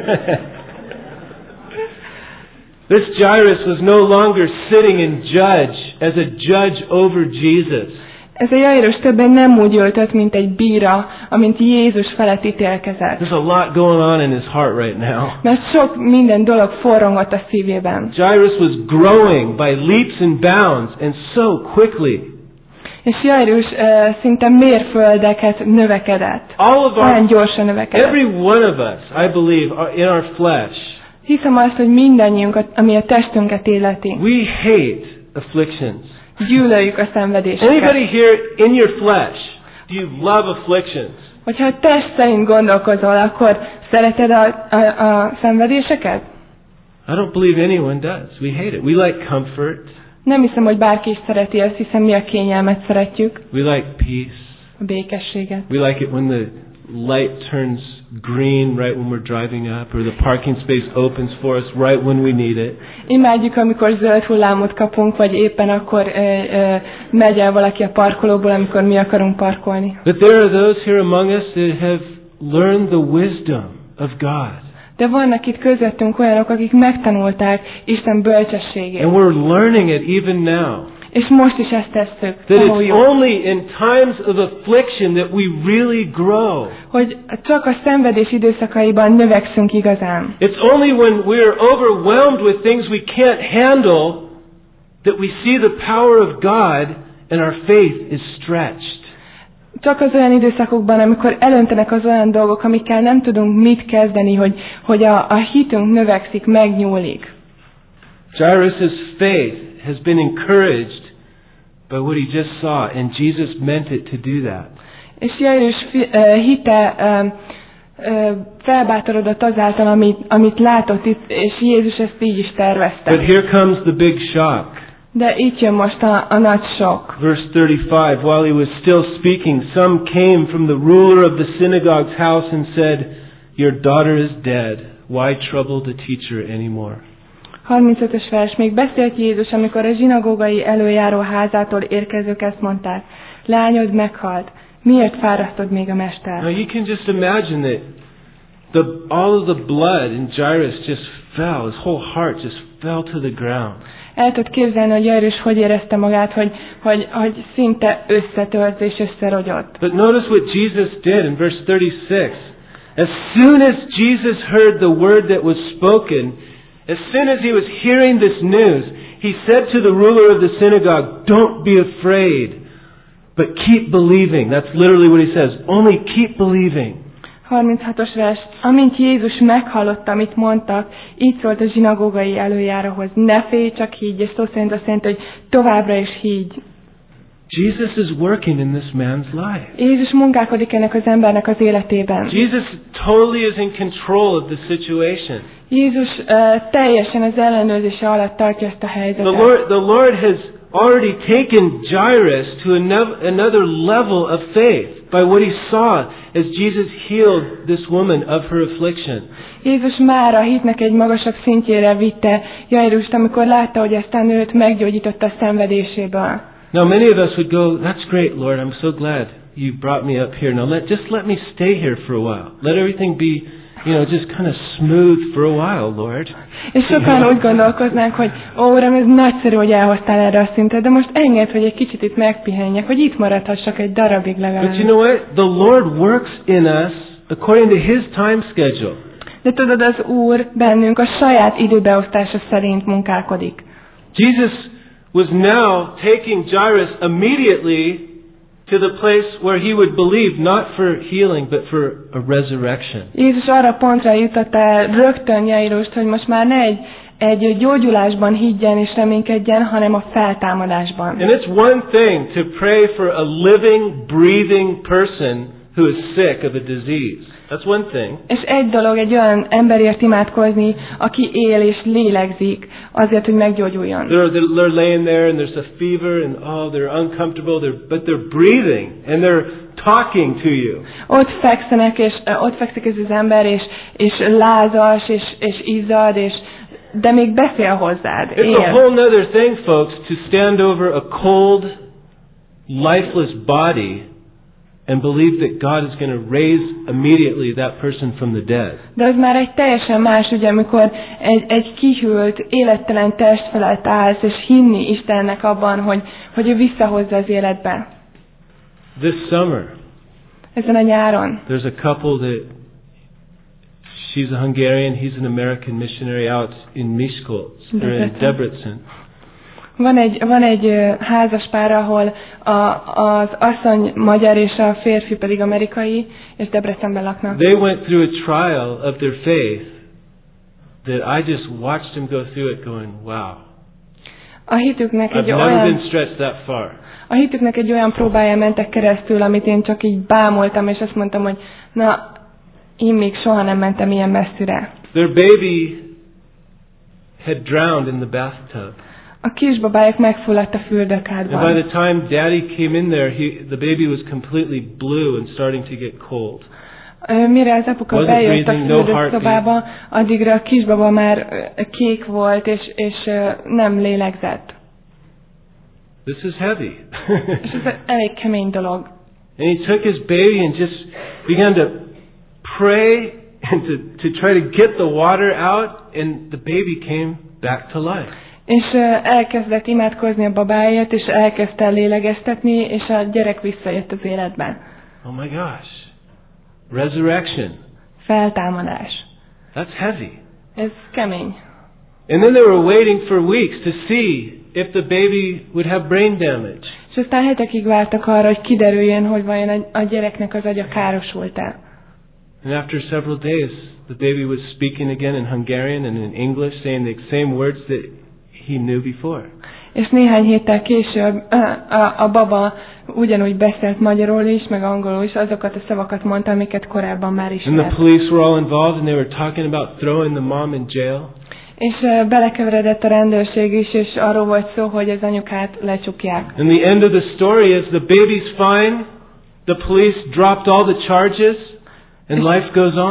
This Jairus was no longer sitting and judge as a judge over Jesus. Ez a Jairus többen nem úgy öltött, mint egy bíra, amint Jézus felett ítélkezett. There's a lot going on in his heart right now. Mert sok minden dolog forrongott a szívében. Jairus was growing by leaps and bounds and so quickly. És Jairus uh, szinte mérföldeket növekedett. All of Olyan our, gyorsan növekedett. every one of us, I believe, are in our flesh, Hiszem azt, hogy mindannyiunkat, ami a testünket illeti, we hate afflictions. gyűlöljük a szenvedéseket. Anybody here in your flesh, do you love afflictions? Hogyha a test szerint gondolkozol, akkor szereted a, a, a szenvedéseket? I don't believe anyone does. We hate it. We like comfort. Nem hiszem, hogy bárki is szereti ezt, hiszen mi a kényelmet szeretjük, We like peace. a békességet. We like it when the light turns green right when we're driving up, or the parking space opens for us right when we need it. Imádjuk, amikor zöld hullámot kapunk, vagy éppen akkor ö, ö, megy el valaki a parkolóból, amikor mi akarunk parkolni. But there are those here among us that have learned the wisdom of God. De vannak itt közöttünk olyanok, akik megtanulták Isten bölcsességét. And we're learning it even now. És most is ezt tesszük. That it's tanuljuk. only in times of affliction that we really grow. Hogy csak a szenvedés időszakaiban növekszünk igazán. It's only when we're overwhelmed with things we can't handle that we see the power of God and our faith is stretched. Csak az olyan időszakokban, amikor elöntenek az olyan dolgok, amikkel nem tudunk mit kezdeni, hogy, hogy a, a hitünk növekszik, megnyúlik. Jairus' faith has been encouraged by what he just saw, and Jesus meant it to do that. És Jairus uh, hite uh, uh, felbátorodott azáltal, amit, amit látott itt, és Jézus ezt így is tervezte. But here comes the big shock. De itt jön most a, a nagy sok. Verse thirty-five, while he was still speaking, some came from the ruler of the synagogue's house and said, your daughter is dead. Why trouble the teacher anymore? harmincötös vers. Még beszélt Jézus, amikor a zsinagógai előjáró házától érkezők ezt mondták. Lányod meghalt. Miért fárasztod még a mester? Now you can just imagine that the, all of the blood in Jairus just fell. His whole heart just fell to the ground. El tudod képzelni, hogy Jairus hogy érezte magát, hogy, hogy, hogy szinte összetört és összerogyott. But notice what Jesus did in verse thirty-six. As soon as Jesus heard the word that was spoken, as soon as he was hearing this news, he said to the ruler of the synagogue, "Don't be afraid, but keep believing." That's literally what he says. Only keep believing. harminchatos vers. Amint Jézus meghallotta, amit mondtak, így szólt a zsinagógai előjáróhoz. Ne félj, csak higgy, és szó szerint azt jelenti, hogy továbbra is higgy. Jesus is working in this man's life. Jézus munkálkodik ennek az embernek az életében. Jesus totally is in control of the situation. Jézus uh, teljesen az ellenőrzése alatt tartja ezt a helyzetet. The Lord, the Lord has already taken Jairus to another level of faith by what he saw as Jesus healed this woman of her affliction. Jézus már a hitnek egy magasabb szintjére vitte Jairust, amikor látta, hogy ezt a nőt meggyógyította a szenvedéséből. Now many of us would go, "That's great, Lord. I'm so glad you brought me up here. Now let just let me stay here for a while. Let everything be, you know, just kind of smooth for a while, Lord." És sokan úgy gondolkoznánk, hogy ó, Uram, ez nagyszerű, hogy elhoztál erre a szintre, de most engedd, hogy egy kicsit itt megpihenjek, hogy itt maradhassak egy darabig legalább. But you know what? The Lord works in us according to His time schedule. De tudod, az Úr bennünk a saját időbeosztása szerint munkálkodik. Jesus was now taking Jairus immediately to the place where he would believe, not for healing, but for a resurrection. Jézus arra pontra jutott el rögtön Jairust, hogy most már ne egy, egy gyógyulásban higgyen és reménykedjen, hanem a feltámadásban. And it's one thing to pray for a living, breathing person who is sick of a disease. That's one thing. És egy dolog egy olyan emberért imádkozni, aki él és lélegzik, azért, hogy meggyógyuljon. They're, they're laying there and there's a fever and oh, they're uncomfortable, they're, but they're breathing and they're talking to you. Ott fekszenek, és uh, ott fekszik ez az ember, és, és lázas, és, és izzad, és de még beszél hozzád. It's a whole other thing, folks, to stand over a cold, lifeless body and believe that God is going to raise immediately that person from the dead. De az már egy teljesen más, ugye, amikor egy, egy kihűlt, élettelen test felett állsz, és hinni Istennek abban, hogy, hogy ő visszahozza az életbe. This summer, ezen a nyáron, there's a couple that she's a Hungarian, he's an American missionary out in Miskolc, or in Debrecen. Van egy, van egy házas pár, ahol a, az asszony magyar és a férfi pedig amerikai, és Debrecenben laknak. They went through a trial of their faith that I just watched them go through it going, wow. A hitüknek egy I've olyan, never been stretched that far. A hitüknek egy olyan próbája mentek keresztül, amit én csak így bámultam, és azt mondtam, hogy na, én még soha nem mentem ilyen messzire. Their baby had drowned in the bathtub. A kisbabájuk megfulladt a fürdőkádban. And by the time Daddy came in there, he, the baby was completely blue and starting to get cold. Mire az apuka bejött a fürdőszobába, addigra a kisbaba már kék volt, és, és nem lélegzett. This is heavy. És ez elég kemény dolog. And he took his baby and just began to pray and to, to try to get the water out, and the baby came back to life. És elkezdett imádkozni a babáért, és elkezdte lélegeztetni, és a gyerek visszajött az életben. Oh my gosh. Resurrection. Feltámadás. That's heavy. Ez kemény. And then they were waiting for weeks to see if the baby would have brain damage. És aztán hetekig vártak arra, hogy kiderüljön, hogy vajon a gyereknek az agya károsult-e. And after several days, the baby was speaking again in Hungarian and in English, saying the same words that he knew before. És néhány héttel később a, a, a baba ugyanúgy beszélt magyarul is, meg angolul is, azokat a szavakat mondta, amiket korábban már ismert. And the police were all involved, and they were talking about throwing the mom in jail. És uh, belekeveredett a rendőrség is, és arról volt szó, hogy az anyukát lecsukják. And the end of the story is the baby's fine, the police dropped all the charges, and life goes on. És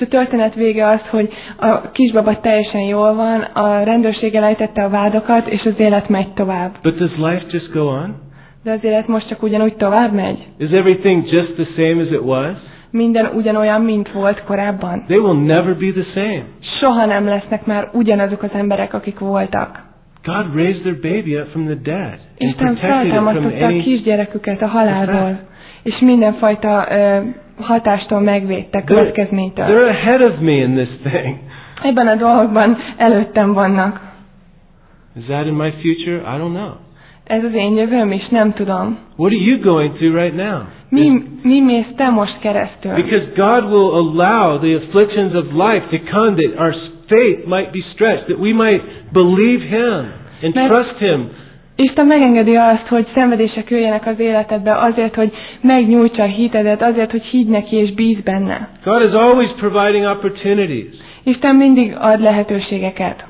a történet vége az, hogy a kisbaba teljesen jól van, a rendőrség elejtette a vádakat, és az élet megy tovább. But does life just go on? De az élet most csak ugyanúgy tovább megy? Is everything just the same as it was? Minden ugyanolyan, mint volt korábban? They will never be the same. Soha nem lesznek már ugyanazok az emberek, akik voltak. God raised their baby up from the dead. Isten feltámasztotta a kisgyereküket a halálból, és mindenfajta uh, hatástól megvédte, következménytől. They're ahead of me in this thing. Ebben a dolgokban előttem vannak. Is that in my future? I don't know. Ez az én jövőm is, nem tudom. What are you going through right now? Mi, mi mész te most keresztül? Because God will allow the afflictions of life to come that our faith might be stretched, that we might believe Him and Mert trust Him. Isten megengedi azt, hogy szenvedések jöjjenek az életedbe azért, hogy megnyújtsa a hitedet, azért, hogy higgy neki és bíz benne. God is always providing opportunities. Isten mindig ad lehetőségeket.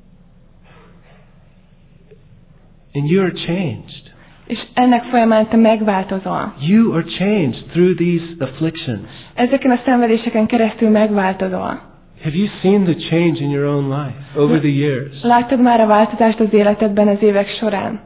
And you are changed. És ennek folyamán te megváltozol. You are changed through these afflictions. Ezeken a szenvedéseken keresztül megváltozol. Have you seen the change in your own life over the years? Láttad már a változást az életedben az évek során?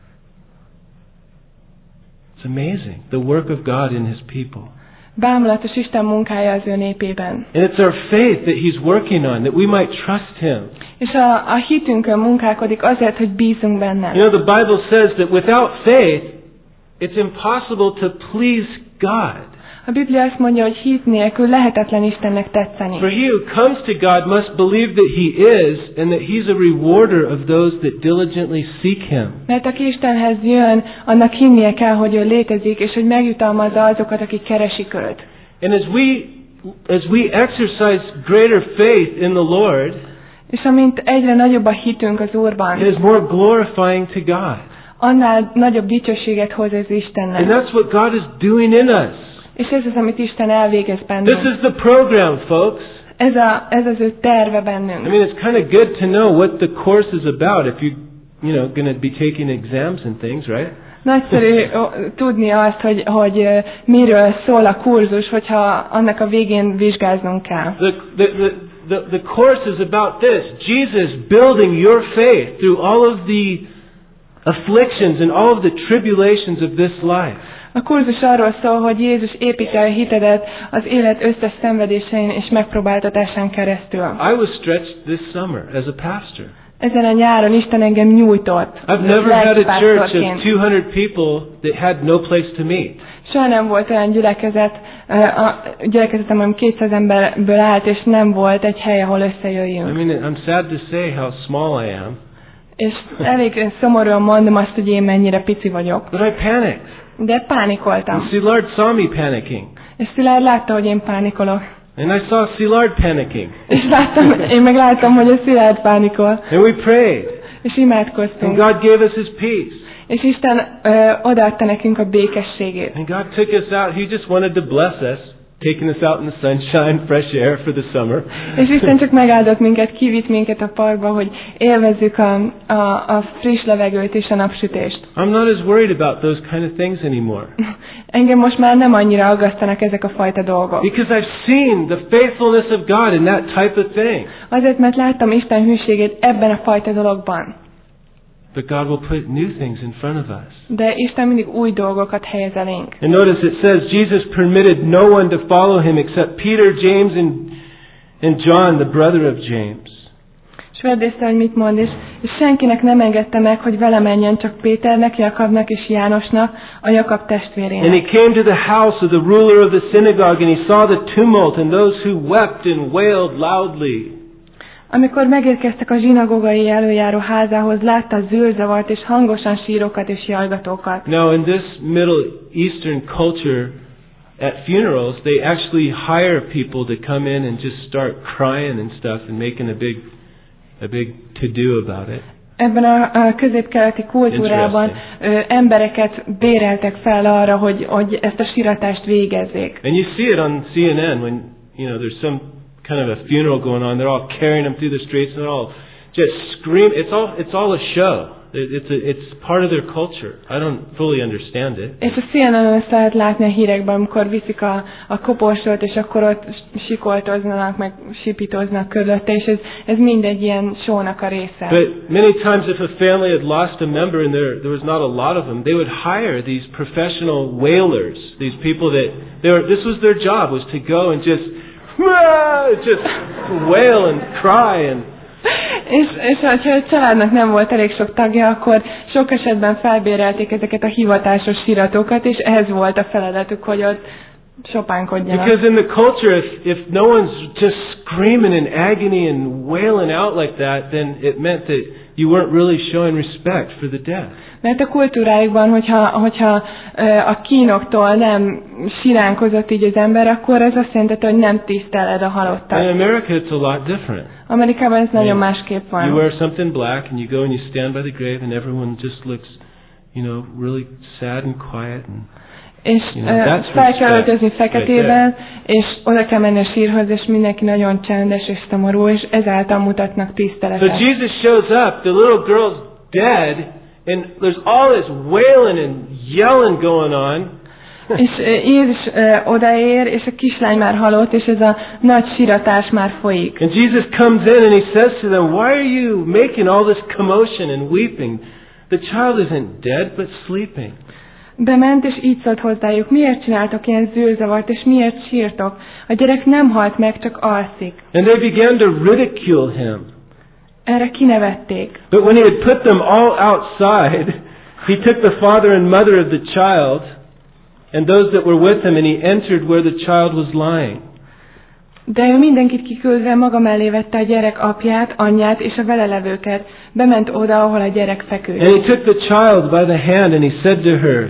It's amazing, the work of God in His people. Bámulatos Isten munkája az ő népében. And it's our faith that He's working on, that we might trust Him. És a, a hitünkön munkálkodik azért, hogy bízunk benne. You know, the Bible says that without faith, it's impossible to please God. A Biblia azt mondja, hogy hit nélkül lehetetlen Istennek tetszeni. For he who comes to God must believe that He is, and that He's a rewarder of those that diligently seek Him. Mert aki Istenhez jön, annak hinnie kell, hogy ő létezik, és hogy megjutalmazza azokat, akik keresik őt. And as we, as we exercise greater faith in the Lord, és amint egyre nagyobb a hitünk az Úrban, it is more glorifying to God. annál nagyobb dicsőséget hoz ez Istennek. And that's what God is doing in us. És ez az, amit Isten elvégez bennünk. This is the program, folks. Ez, a, ez az ő terve bennünk. I mean, it's kind of good to know what the course is about if you, you know, going to be taking exams and things, right? Nagyszerű tudni azt, hogy, hogy miről szól a kurzus, hogyha annak a végén vizsgáznunk kell. The, the, the, the, the course is about this. Jesus building your faith through all of the afflictions and all of the tribulations of this life. A kurzus arról szól, hogy Jézus építi a hitedet az élet összes szenvedésein és megpróbáltatásán keresztül. I was stretched this summer as a pastor. Ezen a nyáron Isten engem nyújtott. I've never had a church of two hundred people that had no place to meet. Soha nem volt olyan gyülekezet, a gyülekezetem, ami kétszáz emberből állt, és nem volt egy hely, ahol összejöjjünk. I mean, I'm sad to say how small I am. És elég szomorúan mondom azt, hogy én mennyire pici vagyok. But I panicked. De pánikoltam. And Szilárd saw me panicking. És Szilárd látta, hogy én pánikolok. And I saw Szilárd panicking. És láttam, én meg láttam, hogy a Szilárd pánikol. And we prayed. És imádkoztunk. And God gave us His peace. És Isten ö, odaadta nekünk a békességét. And God took us out. He just wanted to bless us, taking us out in the sunshine, fresh air for the summer. És Isten csak megáldott minket, kivitt minket a parkba, hogy élvezzük a, a, a friss levegőt és a napsütést. I'm not as worried about those kind of things anymore. Engem most már nem annyira aggasztanak ezek a fajta dolgok. Because I've seen the faithfulness of God in that type of thing. Azért, mert láttam Isten hűségét ebben a fajta dologban. But God will put new things in front of us. De Isten mindig új dolgokat helyez elénk. And notice it says Jesus permitted no one to follow Him except Peter, James, and, and John, the brother of James. És vedd észre, hogy mit mond, és, és senkinek nem engedte meg, hogy vele menjen, csak Péternek, Jakabnak és Jánosnak, a Jakab testvérének. And he came to the house of the ruler of the synagogue, and he saw the tumult and those who wept and wailed loudly. Amikor megérkeztek a zsinagógai előjáró házához, látta zűrzavart és hangosan sírokat és jajgatókat. Now, in this Middle Eastern culture, at funerals, they actually hire people to come in and just start crying and stuff and making a big, a big to-do about it. Ebben a, a közép-keleti kultúrában ö, embereket béreltek fel arra, hogy, hogy ezt a síratást végezzék. And you see it on C N N when, you know, there's some kind of a funeral going on. They're all carrying them through the streets and they're all just scream. It's all, it's all a show. It's a, it's part of their culture. I don't fully understand it. És a cé en en-en ezt lehet látni a hírekben, amikor viszik a, a koporsót, és akkor ott sikoltoznak, meg sipítoznak körülötte, és ez, ez mind egy ilyen sónak a része. But many times if a family had lost a member and there, there was not a lot of them, they would hire these professional wailers, these people that, they were, this was their job, was to go and just, just wail and cry and És, és ha a családnak nem volt elég sok tagja, akkor sok esetben felbérelték ezeket a hivatásos síratókat, és ez volt a feladatuk, hogy ott sopánkodjanak. Because in the culture, if, if no one's just screaming in agony and wailing out like that, then it meant that you weren't really showing respect for the dead. Mert a kultúráikban, hogyha, hogyha a kínoktól nem siránkozott így az ember, akkor ez azt jelenti, hogy nem tiszteled a halottat. In America it's a lot different. Amerikában ez nagyon másképp van. You wear something black and you go and you stand by the grave and everyone just looks, you know, really sad and quiet and és you know, uh, fel kell öltözni feketében, és oda kell menni a sírhoz, és mindenki nagyon csendes és szomorú, és ezáltal mutatnak tiszteletet. So Jesus shows up, the little girl's dead, and there's all this wailing and yelling going on. És uh, Jézus uh, odaér, és a kislány már halott, és ez a nagy síratás már folyik. And Jesus comes in and he says to them, why are you making all this commotion and weeping? The child isn't dead, but sleeping. Bement, és így szólt hozzájuk, miért csináltok ilyen zűrzavart, és miért sírtok? A gyerek nem halt meg, csak alszik. And they began to ridicule him. Erre kinevették. But when he had put them all outside, he took the father and mother of the child and those that were with him, and he entered where the child was lying. De ő mindenkit kiküldve maga mellé vette a gyerek apját, anyját és a vele levőket. Bement oda, ahol a gyerek feküdt. And he took the child by the hand and he said to her,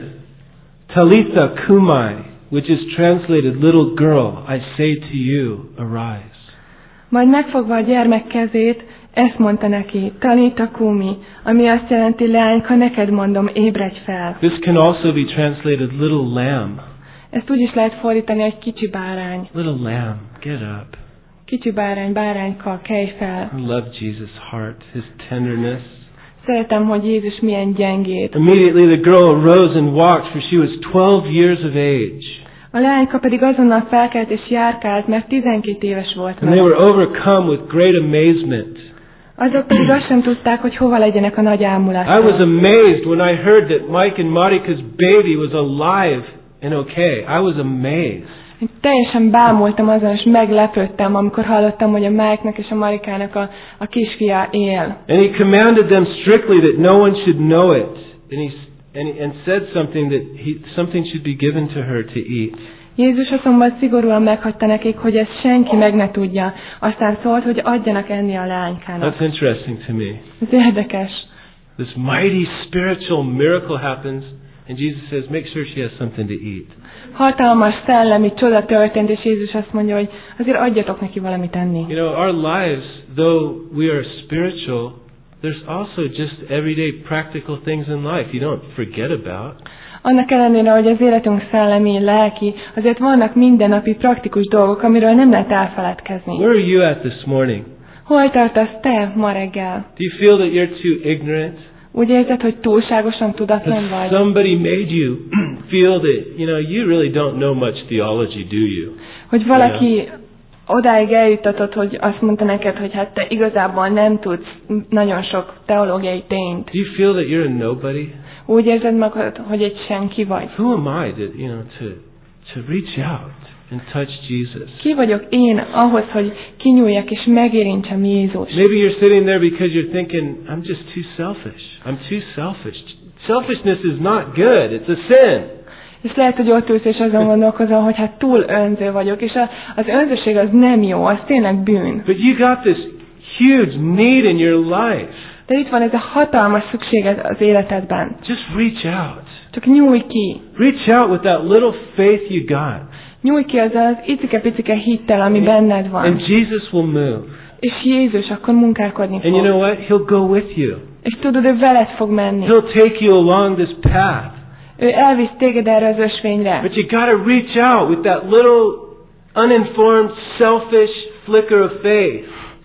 Talitha kumai, which is translated, little girl, I say to you, arise. Majd megfogva a gyermek kezét, ezt mondta neki, Talitha kumi, ami azt jelenti, leányka, neked mondom, ébredj fel. This can also be translated, little lamb. Ezt úgy is lehet fordítani, hogy kicsi bárány. Little lamb, get up. Kicsi bárány, bárányka, kelj fel. I love Jesus' heart, his tenderness. Szeretem, hogy Jézus milyen gyengét. Immediately the girl arose and walked, for she was twelve years of age. A leányka pedig azonnal felkelt és járkált, mert tizenkét éves volt And they were overcome with great amazement. Azok pedig azt sem tudták, hogy hova legyenek a nagy ámulással. I was amazed when I heard that Mike and Marika's baby was alive and okay. I was amazed. Én teljesen bámultam azon, és meglepődtem, amikor hallottam, hogy a Mike-nak és a Marikának a, a kisfia él. And he commanded them strictly that no one should know it. And he and, he, and said something that he, something should be given to her to eat. Jézus azonban szigorúan meghagyta nekik, hogy ezt senki meg ne tudja. Aztán szólt, hogy adjanak enni a leánykának. That's interesting to me. Ez érdekes. This mighty spiritual miracle happens, and Jesus says, make sure she has something to eat. Hatalmas szellemi csoda történt, és Jézus azt mondja, hogy azért adjatok neki valamit enni. You know, our lives, though we are spiritual, there's also just everyday practical things in life you don't forget about. Annak ellenére, hogy az életünk szellemi, lelki, azért vannak mindennapi praktikus dolgok, amiről nem lehet elfeledkezni. Where are you at this morning? Hol tartasz te ma reggel? Do you feel that you're too ignorant? Úgy érzed, hogy túlságosan tudatlan Has vagy? somebody made you feel that, you know, you really don't know much theology, do you? Hogy valaki odáig eljutatott, hogy azt mondta neked, hogy hát te igazából nem tudsz nagyon sok teológiai tényt. Do you feel that you're a nobody? Úgy érzed magad, hogy egy senki vagy. Who am I that, you know, to to reach out and touch Jesus? Ki vagyok én ahhoz, hogy kinyúljak és megérintsem Jézust? Maybe you're sitting there because you're thinking, I'm just too selfish. I'm too selfish. Selfishness is not good. It's a sin. És lehet, hogy ott ülsz és azon gondolkozol, hogy hát túl önző vagyok, és a, az önzőség az nem jó, az tényleg bűn. But you got this huge need in your life. De itt van ez a hatalmas szükséged az életedben. Just reach out. Csak nyújj ki. Reach out with that little faith you got. Nyújj ki az az icike-picike hittel, ami benned van. And Jesus will move. És Jézus akkor munkálkodni fog. And you know what? He'll go with you. És tudod, ő veled fog menni. He'll take you along this path. Ő elvisz téged erre az ösvényre. But you got to reach out with that little uninformed, selfish flicker of faith.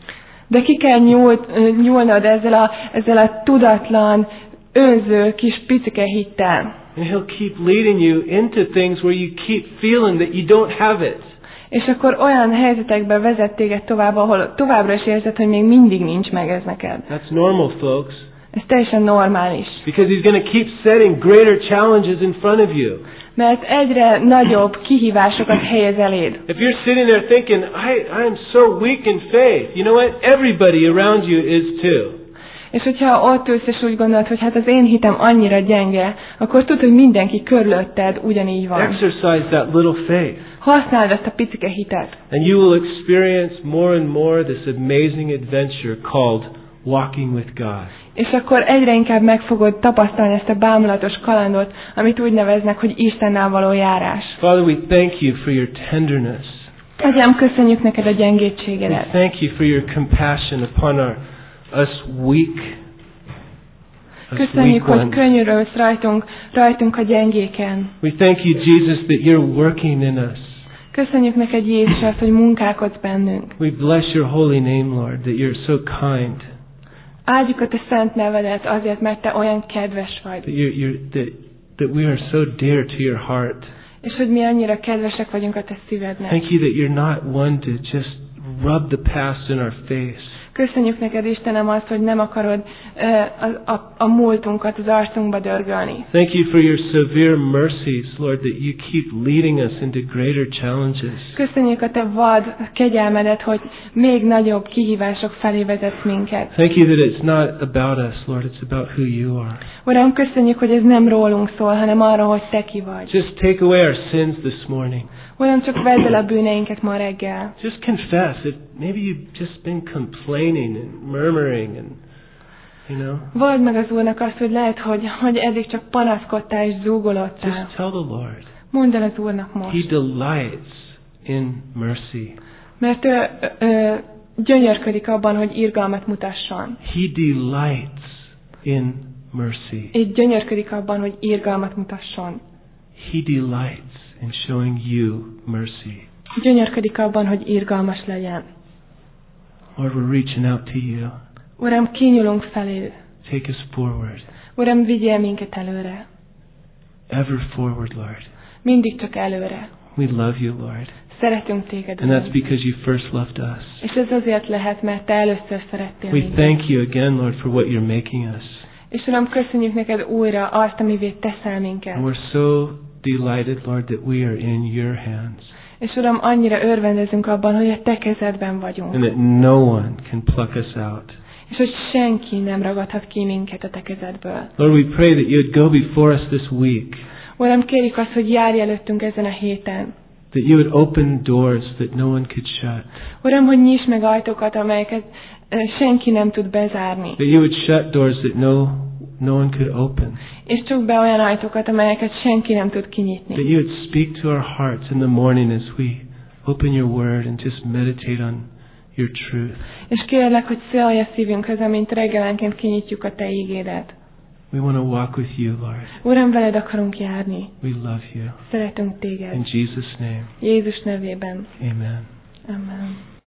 De ki kell nyúlt, nyúlnod ezzel a, ezzel a tudatlan, önző kis picike hittel. And He'll keep leading you into things where you keep feeling that you don't have it. És akkor olyan helyzetekbe vezet téged tovább, ahol továbbra is érzed, hogy még mindig nincs meg ez neked. That's normal, folks. Ez teljesen normális. Because He's going to keep setting greater challenges in front of you. Mert egyre nagyobb kihívásokat helyez eléd. If you're sitting there thinking, I, I am so weak in faith, you know what? Everybody around you is too. És hogyha ott ülsz és úgy gondolod, hogy hát az én hitem annyira gyenge, akkor tudd, hogy mindenki körülötted ugyanígy van. Exercise that little faith. Használd ezt a picike hitet. And you will experience more and more this amazing adventure called walking with God. És akkor egyre inkább meg fogod tapasztalni ezt a bámulatos kalandot, amit úgy neveznek, hogy Istennel való járás. Father, we thank you for your tenderness. Atyám, köszönjük neked a We gyengétségedet. thank you for your compassion upon our us weak, us Köszönjük, weak hogy ones. könnyörölsz rajtunk, rajtunk a gyengéken. We thank you, Jesus, that you're working in us. Köszönjük neked, Jézus, azt, hogy munkálkodsz bennünk. We bless your holy name, Lord, that you're so kind. Áldjuk a te szent nevedet azért, mert te olyan kedves vagy. That you're, you're that that we are so dear to your heart. És hogy mi annyira kedvesek vagyunk a te szívednek. Thank you that you're not one to just rub the past in our face. Köszönjük neked, Istenem, azt, hogy nem akarod uh, a, a, a múltunkat az arcunkba dörgölni. Thank you for your severe mercies, Lord, that you keep leading us into greater challenges. Köszönjük a te vad kegyelmedet, hogy még nagyobb kihívások felé vezetsz minket. Thank you that it's not about us, Lord, it's about who you are. Uram, köszönjük, hogy ez nem rólunk szól, hanem arról, hogy te ki vagy. Just take away our sins this morning. Uram, csak vedd el a bűneinket ma reggel. Just confess that maybe you've just been complaining and murmuring and, you know. Vald meg az Úrnak azt, hogy lehet, hogy, hogy eddig csak panaszkodtál és zúgolódtál. Just tell the Lord. Mondd el az Úrnak most. He delights in mercy. Mert ő ö, gyönyörködik abban, hogy irgalmat mutasson. He delights in mercy. Így gyönyörködik abban, hogy irgalmat mutasson. He delights in showing you mercy. Gyönyörködik abban, hogy irgalmas legyen. Lord, we're reaching out to you. Uram, kinyúlunk felé. Take us forward. Uram, vigyél minket előre. Ever forward, Lord. Mindig csak előre. We love you, Lord. Szeretünk téged, And Uram. that's because you first loved us. És ez azért lehet, mert te először szerettél We minket. thank you again, Lord, for what you're making us. És Uram, köszönjük neked újra azt, amivé teszel minket. And we're so delighted, Lord, that we are in your hands. És Uram, annyira örvendezünk abban, hogy a te kezedben And vagyunk. that no one can pluck us out. És hogy senki nem ragadhat ki minket a te kezedből. Lord, we pray that you would go before us this week. Uram, kérjük azt, hogy járj előttünk ezen a héten. That you would open doors that no one could shut. Uram, hogy nyisd meg ajtókat, amelyeket ö, senki nem tud bezárni. That you would shut doors that no no one could open. És csukd be olyan ajtókat, amelyeket senki nem tud kinyitni. That you would speak to our hearts in the morning as we open your word and just meditate on your truth. És kérlek, hogy szólj a szívünkhöz, amint reggelenként kinyitjuk a te ígédet. We want to walk with you, Lord. Uram, veled akarunk járni. We love you. Szeretünk téged. In Jesus' name, Jézus nevében. amen. Amen.